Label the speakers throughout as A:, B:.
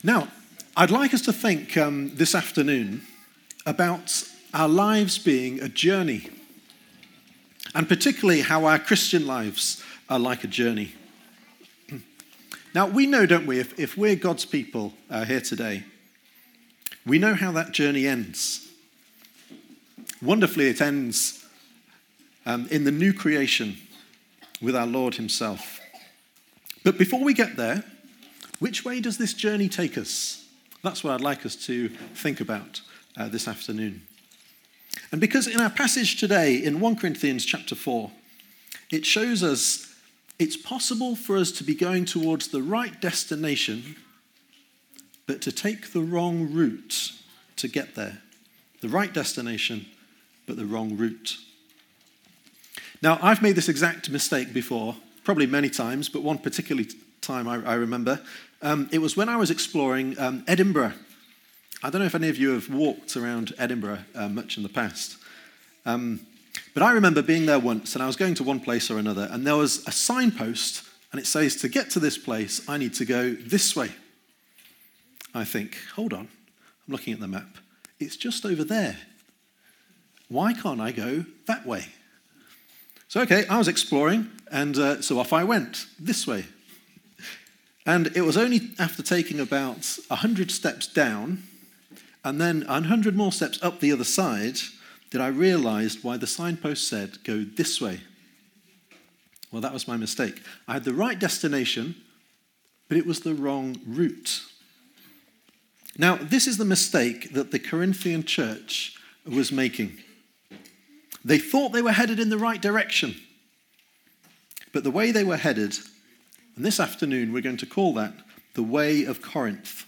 A: Now, I'd like us to think this afternoon about our lives being a journey, and particularly how our Christian lives are like a journey. Now, we know, don't we, if we're God's people here today, we know how that journey ends. Wonderfully, it ends in the new creation with our Lord himself. But before we get there, which way does this journey take us? That's what I'd like us to think about this afternoon. And because in our passage today, in 1 Corinthians chapter 4, it shows us it's possible for us to be going towards the right destination, but to take the wrong route to get there. The right destination, but the wrong route. Now, I've made this exact mistake before, probably many times, but one particular time I remember. It was when I was exploring Edinburgh. I don't know if any of you have walked around Edinburgh much in the past. But I remember being there once, and I was going to one place or another, and there was a signpost, and it says, to get to this place, I need to go this way. I think, hold on, I'm looking at the map. It's just over there. Why can't I go that way? So, okay, I was exploring, and so off I went, this way. And it was only after taking about 100 steps down, and then 100 more steps up the other side, that I realized why the signpost said, go this way. Well, that was my mistake. I had the right destination, but it was the wrong route. Now, this is the mistake that the Corinthian church was making. They thought they were headed in the right direction, but the way they were headed, and this afternoon we're going to call that the way of Corinth.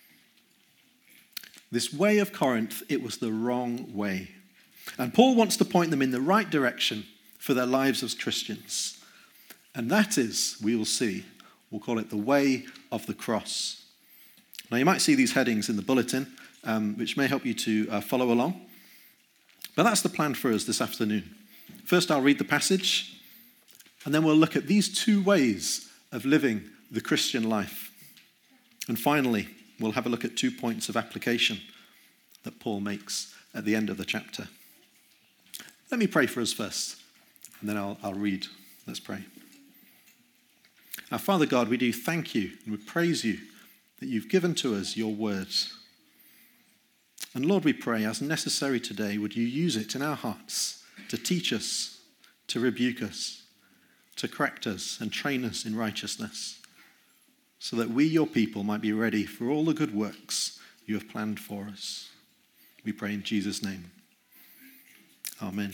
A: This way of Corinth, it was the wrong way. And Paul wants to point them in the right direction for their lives as Christians. And that is, we will see, we'll call it the way of the cross. Now you might see these headings in the bulletin, which may help you to follow along. But that's the plan for us this afternoon. First I'll read the passage, and then we'll look at these two ways of living the Christian life. And finally, we'll have a look at 2 points of application that Paul makes at the end of the chapter. Let me pray for us first, and then I'll read. Let's pray. Our Father God, we do thank you and we praise you that you've given to us your words. And Lord, we pray, as necessary today, would you use it in our hearts to teach us, to rebuke us, to correct us and train us in righteousness, so that we, your people, might be ready for all the good works you have planned for us. We pray in Jesus' name. Amen.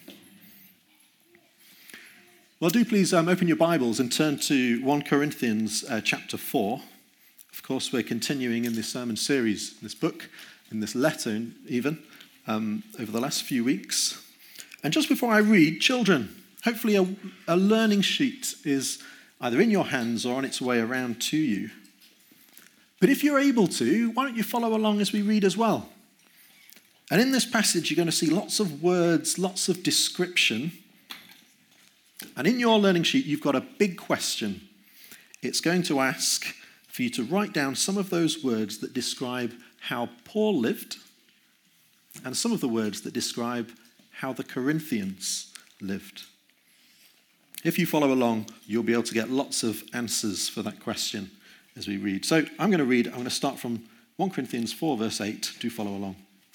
A: Well, do please open your Bibles and turn to 1 Corinthians chapter 4. Of course, we're continuing in this sermon series, this book, in this letter even, over the last few weeks. And just before I read, children, hopefully a learning sheet is either in your hands or on its way around to you. But if you're able to, why don't you follow along as we read as well? And in this passage, you're going to see lots of words, lots of description. And in your learning sheet, you've got a big question. It's going to ask for you to write down some of those words that describe how Paul lived, and some of the words that describe how the Corinthians lived. If you follow along, you'll be able to get lots of answers for that question as we read. So I'm going to start from 1 Corinthians 4, verse 8. Do follow along.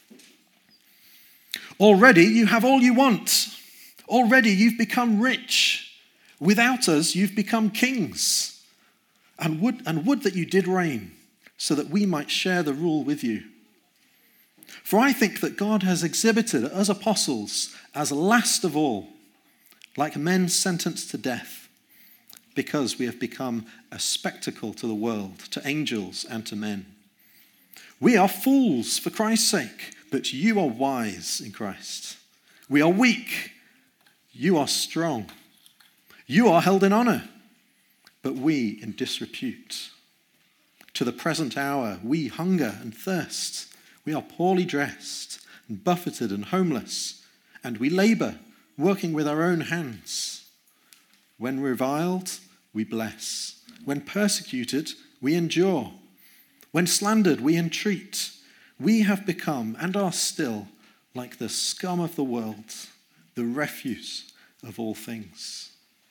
A: Already you have all you want. Already you've become rich. Without us, you've become kings. And would that you did reign, so that we might share the rule with you. For I think that God has exhibited us apostles as last of all, like men sentenced to death, because we have become a spectacle to the world, to angels and to men. We are fools for Christ's sake, but you are wise in Christ. We are weak, you are strong. You are held in honor, but we in disrepute. To the present hour, we hunger and thirst. We are poorly dressed and buffeted and homeless, and we labor, working with our own hands. When reviled, we bless. When persecuted, we endure. When slandered, we entreat. We have become, and are still, like the scum of the world, the refuse of all things.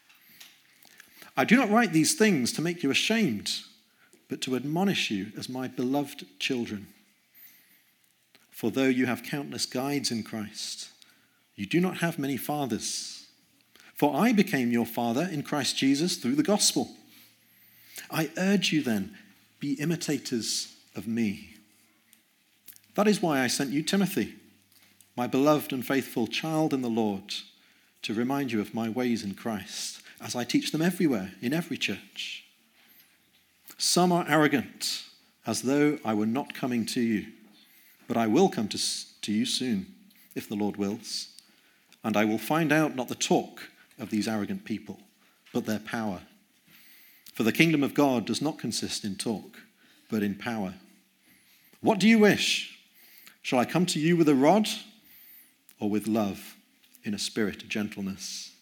A: I do not write these things to make you ashamed, but to admonish you as my beloved children. For though you have countless guides in Christ, you do not have many fathers. For I became your father in Christ Jesus through the gospel. I urge you then, be imitators of me. That is why I sent you Timothy, my beloved and faithful child in the Lord, to remind you of my ways in Christ, as I teach them everywhere, in every church. Some are arrogant, as though I were not coming to you, but I will come to you soon, if the Lord wills, and I will find out not the talk of these arrogant people, but their power. For the kingdom of God does not consist in talk, but in power. What do you wish? Shall I come to you with a rod, or with love in a spirit of gentleness?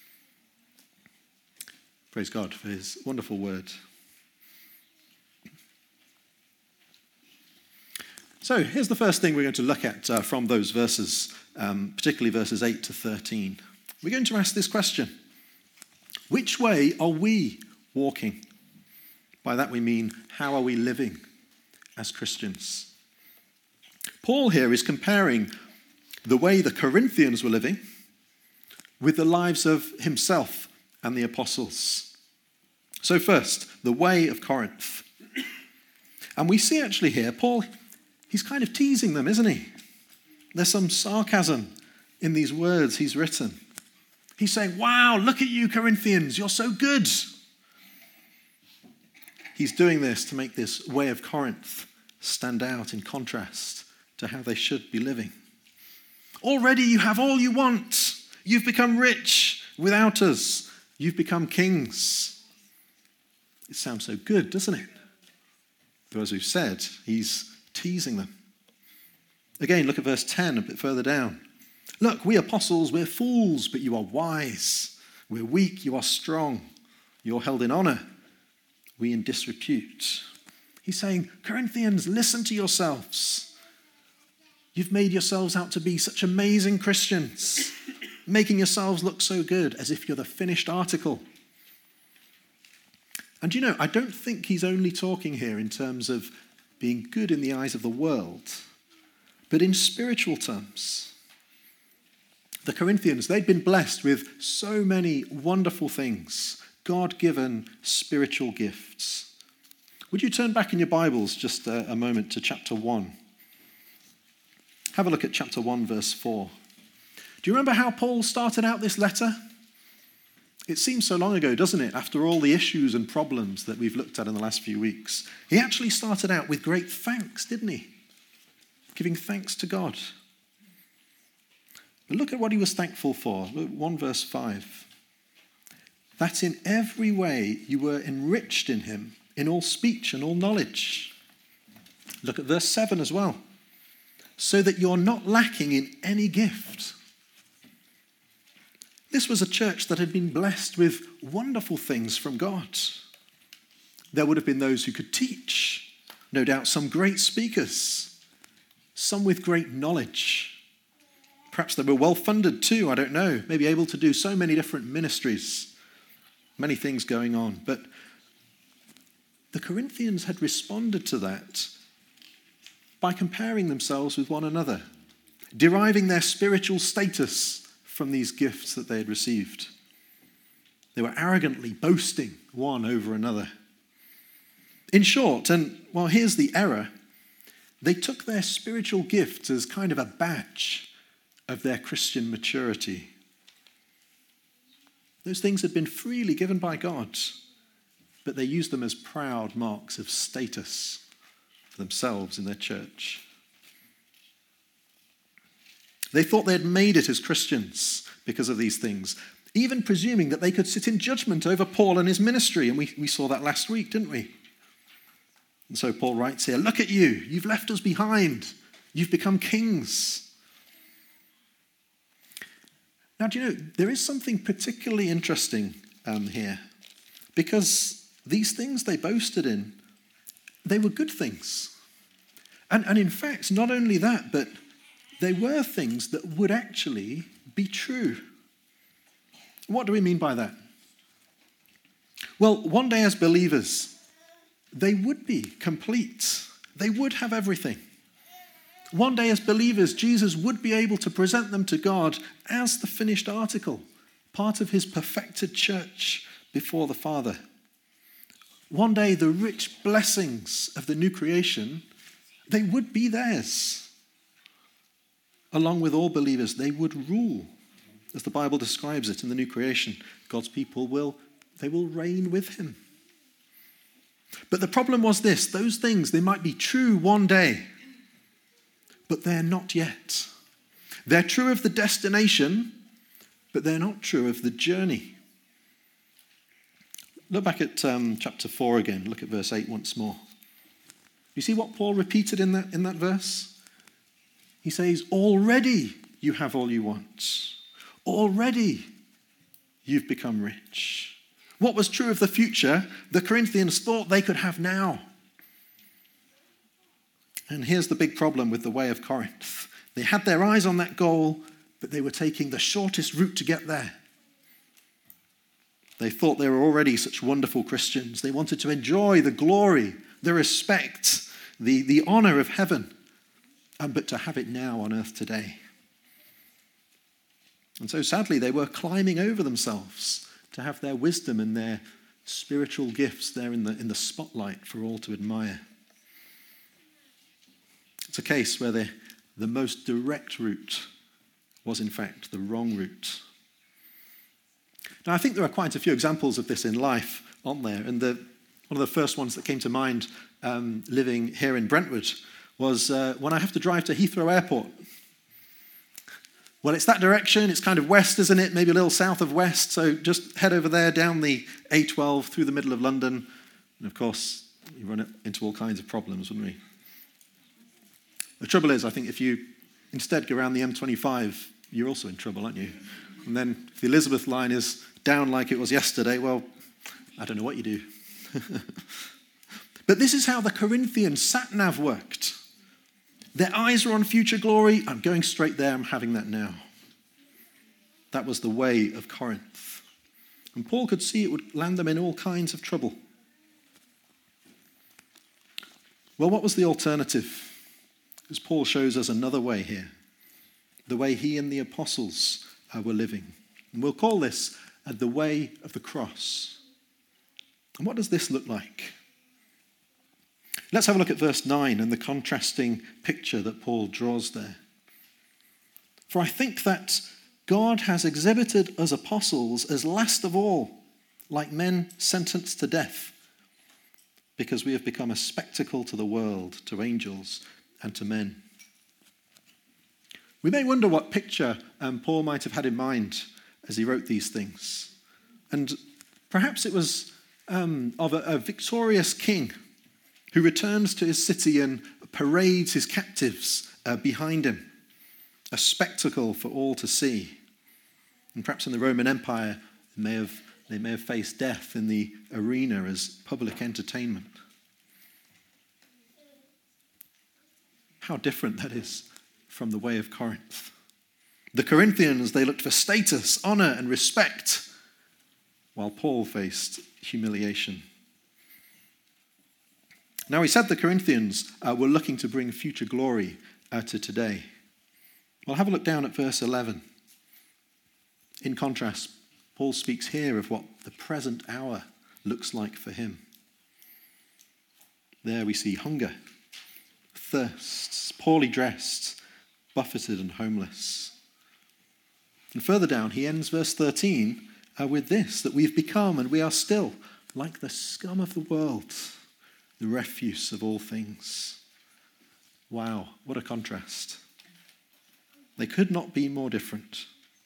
A: Praise God for his wonderful word. So here's the first thing we're going to look at from those verses, particularly verses 8 to 13. We're going to ask this question: which way are we walking? By that we mean, how are we living as Christians? Paul here is comparing the way the Corinthians were living with the lives of himself and the apostles. So first, the way of Corinth. And we see actually here, Paul, he's kind of teasing them, isn't he? There's some sarcasm in these words he's written. He's saying, wow, look at you Corinthians, you're so good. He's doing this to make this way of Corinth stand out in contrast to how they should be living. Already you have all you want. You've become rich without us. You've become kings. It sounds so good, doesn't it? But as we've said, he's teasing them. Again, look at verse 10 a bit further down. Look, we apostles, we're fools, but you are wise. We're weak, you are strong. You're held in honor, we in disrepute. He's saying, Corinthians, listen to yourselves. You've made yourselves out to be such amazing Christians, making yourselves look so good, as if you're the finished article. And you know, I don't think he's only talking here in terms of being good in the eyes of the world, but in spiritual terms. The Corinthians, they'd been blessed with so many wonderful things, God-given spiritual gifts. Would you turn back in your Bibles just a moment to chapter 1? Have a look at chapter 1, verse 4. Do you remember how Paul started out this letter? It seems so long ago, doesn't it, after all the issues and problems that we've looked at in the last few weeks. He actually started out with great thanks, didn't he? Giving thanks to God. But look at what he was thankful for. Look, 1 verse 5. That in every way you were enriched in him, in all speech and all knowledge. Look at verse 7 as well. So that you're not lacking in any gift. This was a church that had been blessed with wonderful things from God. There would have been those who could teach, no doubt some great speakers, some with great knowledge. Perhaps they were well funded too, I don't know, maybe able to do so many different ministries, many things going on. But the Corinthians had responded to that by comparing themselves with one another, deriving their spiritual status from these gifts that they had received. They were arrogantly boasting one over another. In short, and well, here's the error, they took their spiritual gifts as kind of a badge of their Christian maturity. Those things had been freely given by God, but they used them as proud marks of status for themselves in their church. They thought they had made it as Christians because of these things, even presuming that they could sit in judgment over Paul and his ministry. And we saw that last week, didn't we? And so Paul writes here, look at you, you've left us behind. You've become kings. Now, do you know, there is something particularly interesting here, because these things they boasted in they were good things. And in fact, not only that, but they were things that would actually be true. What do we mean by that? Well, one day as believers, they would be complete. They would have everything. One day as believers, Jesus would be able to present them to God as the finished article, part of his perfected church before the Father. One day, the rich blessings of the new creation, they would be theirs. Along with all believers, they would rule. As the Bible describes it in the new creation, God's people will reign with him. But the problem was this: those things, they might be true one day, but they're not yet. They're true of the destination, but they're not true of the journey. Look back at chapter 4 again. Look at verse 8 once more. You see what Paul repeated in that verse? He says, already you have all you want. Already you've become rich. What was true of the future, the Corinthians thought they could have now. And here's the big problem with the way of Corinth. They had their eyes on that goal, but they were taking the shortest route to get there. They thought they were already such wonderful Christians. They wanted to enjoy the glory, the respect, the honor of heaven, but to have it now on earth today. And so sadly, they were climbing over themselves to have their wisdom and their spiritual gifts there in the spotlight for all to admire. It's a case where the most direct route was in fact the wrong route. Now, I think there are quite a few examples of this in life, aren't there? And one of the first ones that came to mind living here in Brentwood was when I have to drive to Heathrow Airport. Well, it's that direction. It's kind of west, isn't it? Maybe a little south of west. So just head over there, down the A12, through the middle of London. And of course, you run into all kinds of problems, wouldn't we? The trouble is, I think if you instead go around the M25, you're also in trouble, aren't you? And then if the Elizabeth line is down like it was yesterday, well, I don't know what you do. But this is how the Corinthian sat-nav worked. Their eyes were on future glory. I'm going straight there. I'm having that now. That was the way of Corinth. And Paul could see it would land them in all kinds of trouble. Well, what was the alternative? Because Paul shows us another way here. The way he and the apostles were living. And we'll call this the way of the cross. And what does this look like? Let's have a look at verse 9 and the contrasting picture that Paul draws there. For I think that God has exhibited us apostles as last of all, like men sentenced to death, because we have become a spectacle to the world, to angels, and to men. We may wonder what picture Paul might have had in mind as he wrote these things. And perhaps it was of a victorious king who returns to his city and parades his captives behind him, a spectacle for all to see. And perhaps in the Roman Empire, they may have faced death in the arena as public entertainment. How different that is from the way of Corinth. The Corinthians, they looked for status, honor, and respect, while Paul faced humiliation. Now, he said the Corinthians were looking to bring future glory to today. Well, have a look down at verse 11. In contrast, Paul speaks here of what the present hour looks like for him. There we see hunger, thirsts, poorly dressed, buffeted and homeless. And further down, he ends verse 13 with this, that we've become and we are still like the scum of the world, the refuse of all things. Wow, what a contrast. They could not be more different.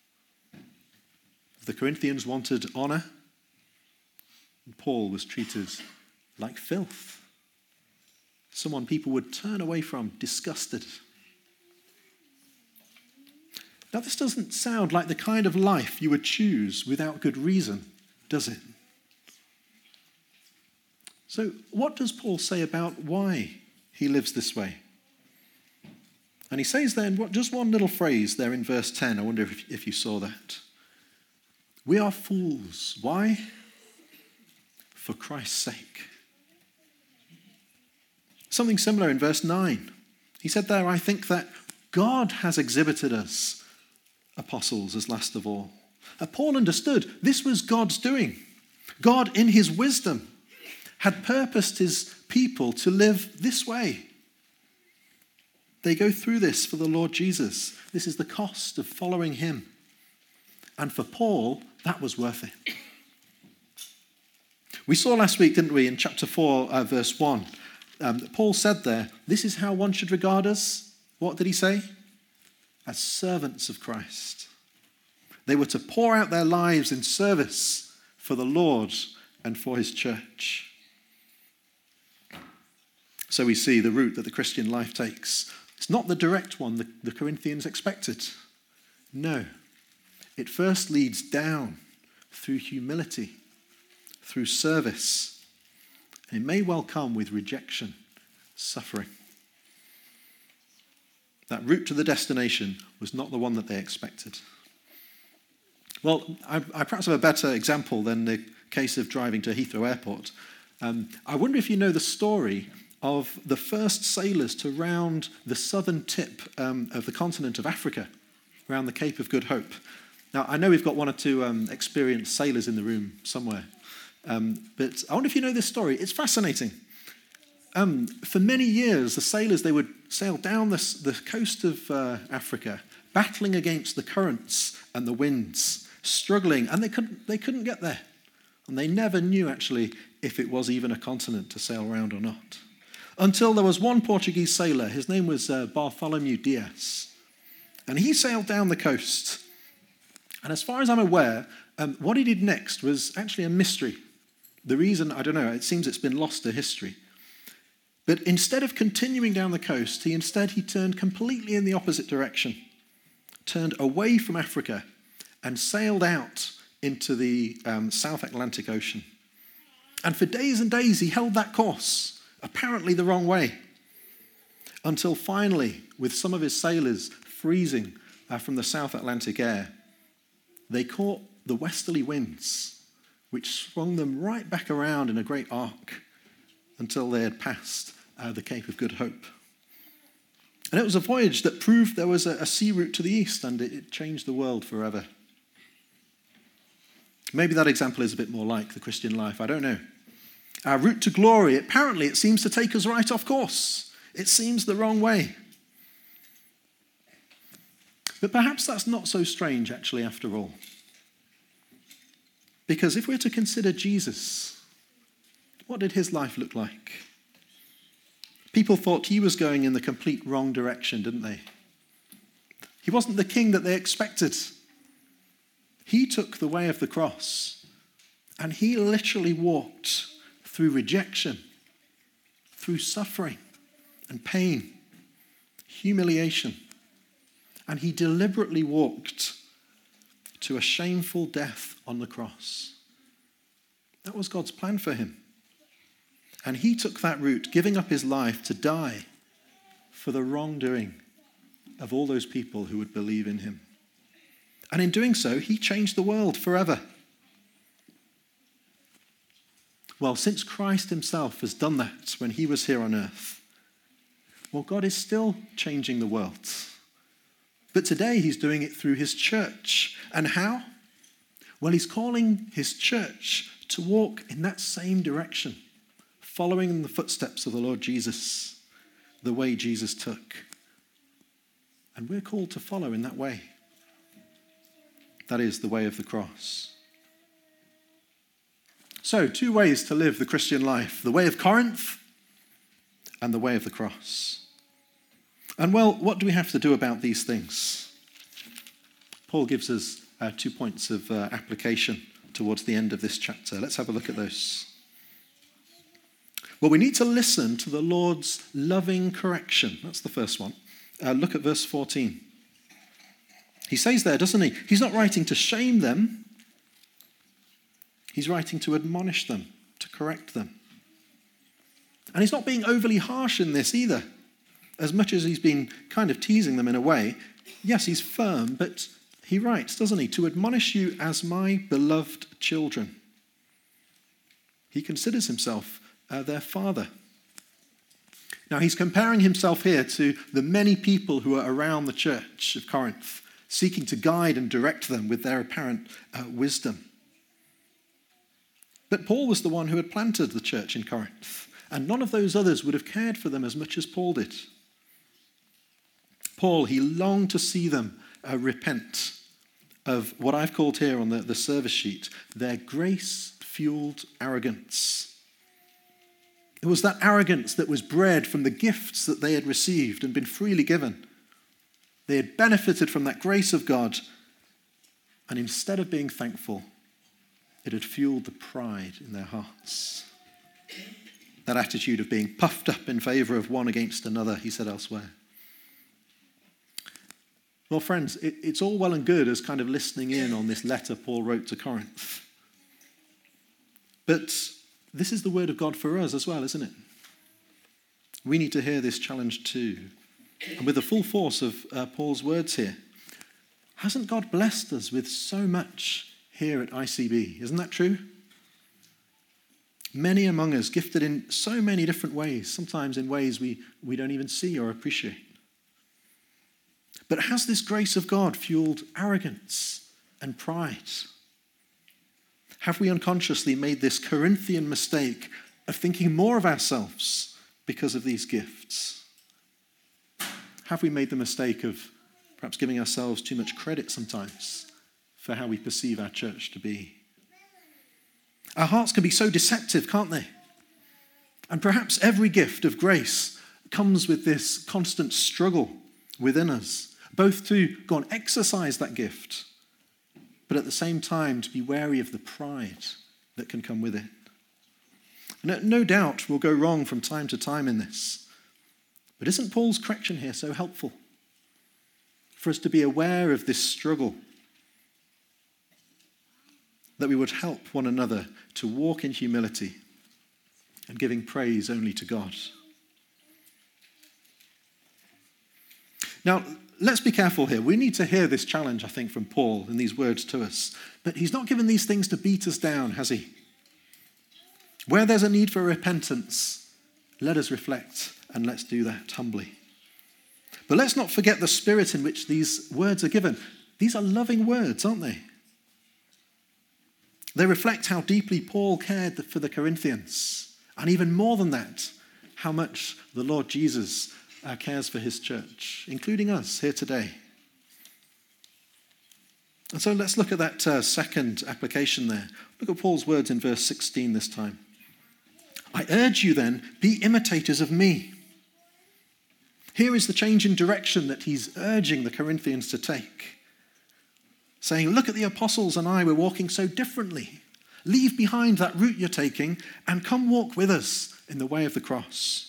A: The Corinthians wanted honor, and Paul was treated like filth. Someone people would turn away from, disgusted. Now, this doesn't sound like the kind of life you would choose without good reason, does it? So what does Paul say about why he lives this way? And he says there in just one little phrase there in verse 10. I wonder if you saw that. We are fools. Why? For Christ's sake. Something similar in verse 9. He said there, I think that God has exhibited us apostles as last of all. Paul understood this was God's doing. God, in his wisdom, had purposed his people to live this way. They go through this for the Lord Jesus. This is the cost of following him. And for Paul, that was worth it. We saw last week, didn't we, in chapter 4, verse 1, Paul said there, this is how one should regard us. What did he say? As servants of Christ. They were to pour out their lives in service for the Lord and for his church. So we see the route that the Christian life takes. It's not the direct one the Corinthians expected. No. It first leads down through humility, through service. And it may well come with rejection, suffering. That route to the destination was not the one that they expected. Well, I perhaps have a better example than the case of driving to Heathrow Airport. I wonder if you know the story of the first sailors to round the southern tip of the continent of Africa, around the Cape of Good Hope. Now, I know we've got one or two experienced sailors in the room somewhere, but I wonder if you know this story. It's fascinating. For many years, the sailors, they would sail down the coast of Africa, battling against the currents and the winds, struggling, and they couldn't get there. And they never knew, actually, if it was even a continent to sail around or not. Until there was one Portuguese sailor, his name was Bartholomew Dias, and he sailed down the coast. And as far as I'm aware, what he did next was actually a mystery. The reason, I don't know, it seems it's been lost to history. But instead of continuing down the coast, he turned completely in the opposite direction, turned away from Africa and sailed out into the South Atlantic Ocean. And for days and days, he held that course, apparently the wrong way, until finally, with some of his sailors freezing from the South Atlantic air, they caught the westerly winds, which swung them right back around in a great arc until they had passed the Cape of Good Hope. And it was a voyage that proved there was a sea route to the east, and it changed the world forever. Maybe that example is a bit more like the Christian life, I don't know. Our route to glory, apparently it seems to take us right off course. It seems the wrong way. But perhaps that's not so strange, actually, after all. Because if we're to consider Jesus, what did his life look like? People thought he was going in the complete wrong direction, didn't they? He wasn't the king that they expected. He took the way of the cross, and he literally walked through rejection, through suffering and pain, humiliation. And he deliberately walked to a shameful death on the cross. That was God's plan for him. And he took that route, giving up his life to die for the wrongdoing of all those people who would believe in him. And in doing so, he changed the world forever. Well, since Christ himself has done that when he was here on earth, well, God is still changing the world. But today he's doing it through his church. And how? Well, he's calling his church to walk in that same direction, following in the footsteps of the Lord Jesus, the way Jesus took. And we're called to follow in that way. That is the way of the cross. So, two ways to live the Christian life: the way of Corinth and the way of the cross. And well, what do we have to do about these things? Paul gives us 2 points of application towards the end of this chapter. Let's have a look at those. Well, we need to listen to the Lord's loving correction. That's the first one. Look at verse 14. He says there, doesn't he? He's not writing to shame them. He's writing to admonish them, to correct them. And he's not being overly harsh in this either. As much as he's been kind of teasing them in a way, yes, he's firm, but he writes, doesn't he, to admonish you as my beloved children. He considers himself their father. Now, he's comparing himself here to the many people who are around the church of Corinth, seeking to guide and direct them with their apparent wisdom. But Paul was the one who had planted the church in Corinth, and none of those others would have cared for them as much as Paul did. Paul, he longed to see them repent of what I've called here on the service sheet, their grace-fueled arrogance. It was that arrogance that was bred from the gifts that they had received and been freely given. They had benefited from that grace of God, and instead of being thankful, it had fueled the pride in their hearts. That attitude of being puffed up in favor of one against another, he said elsewhere. Well, friends, it's all well and good as kind of listening in on this letter Paul wrote to Corinth. But this is the word of God for us as well, isn't it? We need to hear this challenge too. And with the full force of Paul's words here, hasn't God blessed us with so much here at ICB? Isn't that true? Many among us gifted in so many different ways, sometimes in ways we don't even see or appreciate. But has this grace of God fueled arrogance and pride? Have we unconsciously made this Corinthian mistake of thinking more of ourselves because of these gifts? Have we made the mistake of perhaps giving ourselves too much credit sometimes for how we perceive our church to be? Our hearts can be so deceptive, can't they? And perhaps every gift of grace comes with this constant struggle within us, both to go and exercise that gift, but at the same time to be wary of the pride that can come with it. No doubt we'll go wrong from time to time in this, but isn't Paul's correction here so helpful for us to be aware of this struggle, that we would help one another to walk in humility and giving praise only to God? Now, let's be careful here. We need to hear this challenge, I think, from Paul in these words to us. But he's not given these things to beat us down, has he? Where there's a need for repentance, let us reflect and let's do that humbly. But let's not forget the spirit in which these words are given. These are loving words, aren't they? They reflect how deeply Paul cared for the Corinthians. And even more than that, how much the Lord Jesus cares for his church, including us here today. And so let's look at that second application there. Look at Paul's words in verse 16 this time. I urge you then, be imitators of me. Here is the change in direction that he's urging the Corinthians to take. Saying, look at the apostles and I, we're walking so differently. Leave behind that route you're taking and come walk with us in the way of the cross.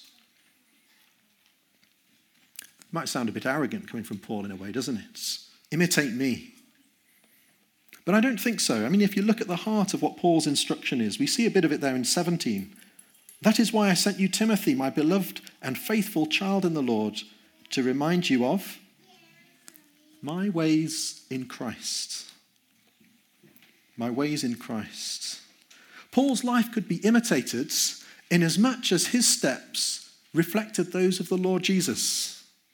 A: Might sound a bit arrogant coming from Paul in a way, doesn't it? Imitate me. But I don't think so. I mean, if you look at the heart of what Paul's instruction is, we see a bit of it there in 17. That is why I sent you Timothy, my beloved and faithful child in the Lord, to remind you of my ways in Christ. My ways in Christ. Paul's life could be imitated inasmuch as his steps reflected those of the Lord Jesus,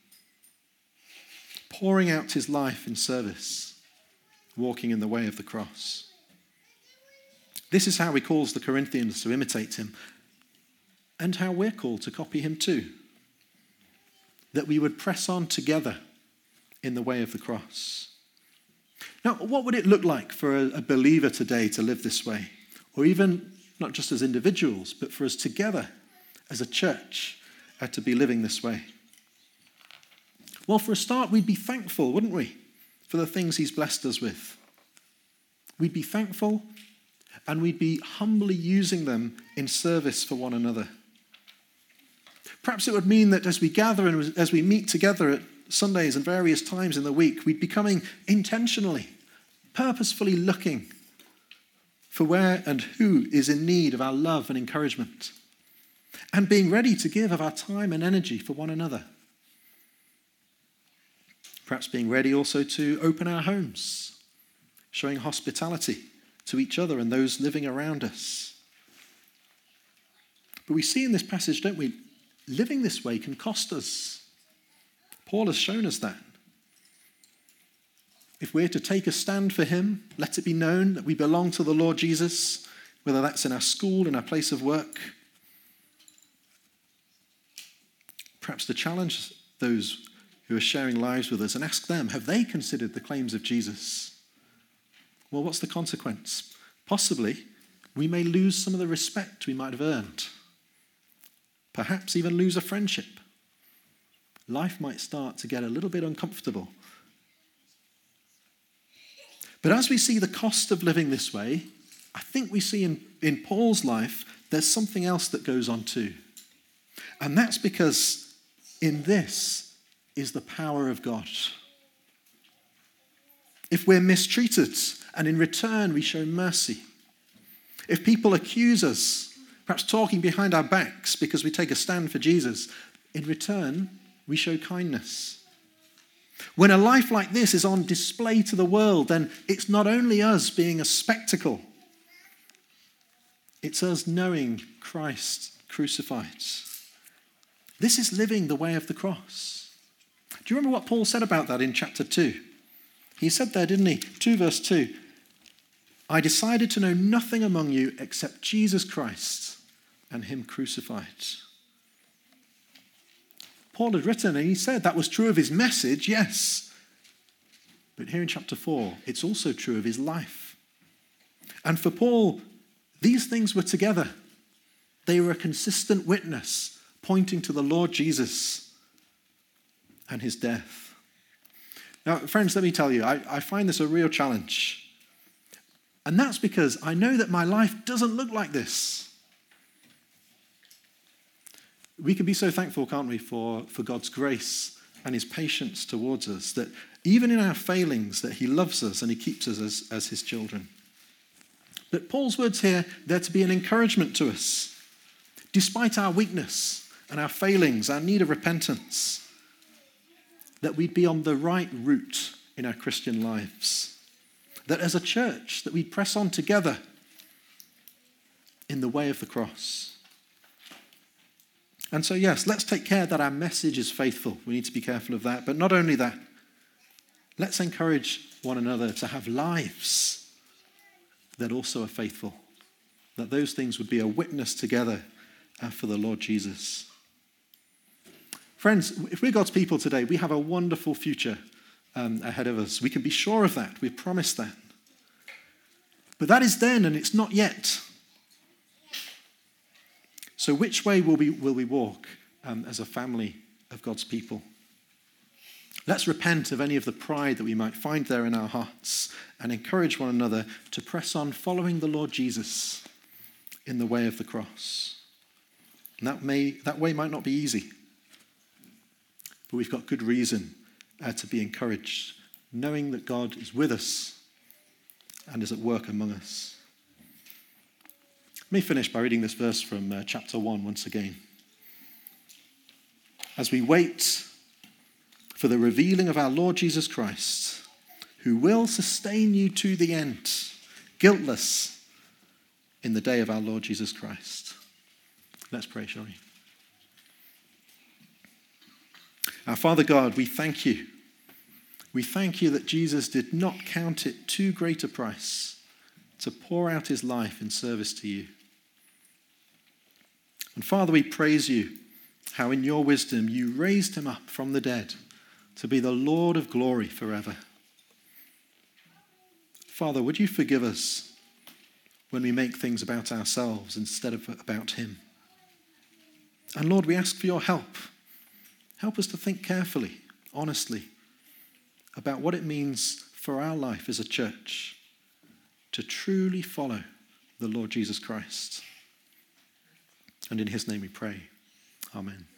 A: pouring out his life in service, walking in the way of the cross. This is how he calls the Corinthians to imitate him, and how we're called to copy him too. That we would press on together in the way of the cross. Now, what would it look like for a believer today to live this way? Or even not just as individuals, but for us together as a church to be living this way? Well, for a start, we'd be thankful, wouldn't we, for the things he's blessed us with. We'd be thankful and we'd be humbly using them in service for one another. Perhaps it would mean that as we gather and as we meet together at Sundays and various times in the week, we'd be coming intentionally, purposefully looking for where and who is in need of our love and encouragement. and being ready to give of our time and energy for one another. Perhaps being ready also to open our homes, showing hospitality to each other and those living around us. But we see in this passage, don't we, living this way can cost us. Paul has shown us that. If we're to take a stand for him, let it be known that we belong to the Lord Jesus, whether that's in our school, in our place of work. Perhaps to challenge those who are sharing lives with us and ask them, have they considered the claims of Jesus? Well, what's the consequence? Possibly, we may lose some of the respect we might have earned. Perhaps even lose a friendship. Life might start to get a little bit uncomfortable. But as we see the cost of living this way, I think we see in Paul's life, there's something else that goes on too. And that's because in this is the power of God. If we're mistreated and in return we show mercy, if people accuse us, perhaps talking behind our backs because we take a stand for Jesus, in return we show kindness. When a life like this is on display to the world, then it's not only us being a spectacle, it's us knowing Christ crucified. This is living the way of the cross. Do you remember what Paul said about that in chapter 2? He said there, didn't he? 2 verse 2. I decided to know nothing among you except Jesus Christ and him crucified. Paul had written and he said that was true of his message, yes. But here in chapter 4, it's also true of his life. And for Paul, these things were together. They were a consistent witness pointing to the Lord Jesus and his death. Now, friends, let me tell you, I find this a real challenge. And that's because I know that my life doesn't look like this. We can be so thankful, can't we, for God's grace and his patience towards us, that even in our failings, that he loves us and he keeps us as his children. But Paul's words here, they're to be an encouragement to us. Despite our weakness and our failings, our need of repentance, that we'd be on the right route in our Christian lives. That as a church, that we'd press on together in the way of the cross. And so, yes, let's take care that our message is faithful. We need to be careful of that. But not only that, let's encourage one another to have lives that also are faithful. That those things would be a witness together for the Lord Jesus. Friends, if we're God's people today, we have a wonderful future ahead of us. We can be sure of that. We're promised that. But that is then and it's not yet. So which way will we walk as a family of God's people? Let's repent of any of the pride that we might find there in our hearts and encourage one another to press on following the Lord Jesus in the way of the cross. And that way might not be easy, but we've got good reason to be encouraged, knowing that God is with us and is at work among us. Let me finish by reading this verse from chapter 1 once again. As we wait for the revealing of our Lord Jesus Christ, who will sustain you to the end, guiltless in the day of our Lord Jesus Christ. Let's pray, shall we? Our Father God, we thank you. We thank you that Jesus did not count it too great a price to pour out his life in service to you. And Father, we praise you how in your wisdom you raised him up from the dead to be the Lord of glory forever. Father, would you forgive us when we make things about ourselves instead of about him? And Lord, we ask for your help. Help us to think carefully, honestly, about what it means for our life as a church to truly follow the Lord Jesus Christ. And in his name we pray. Amen.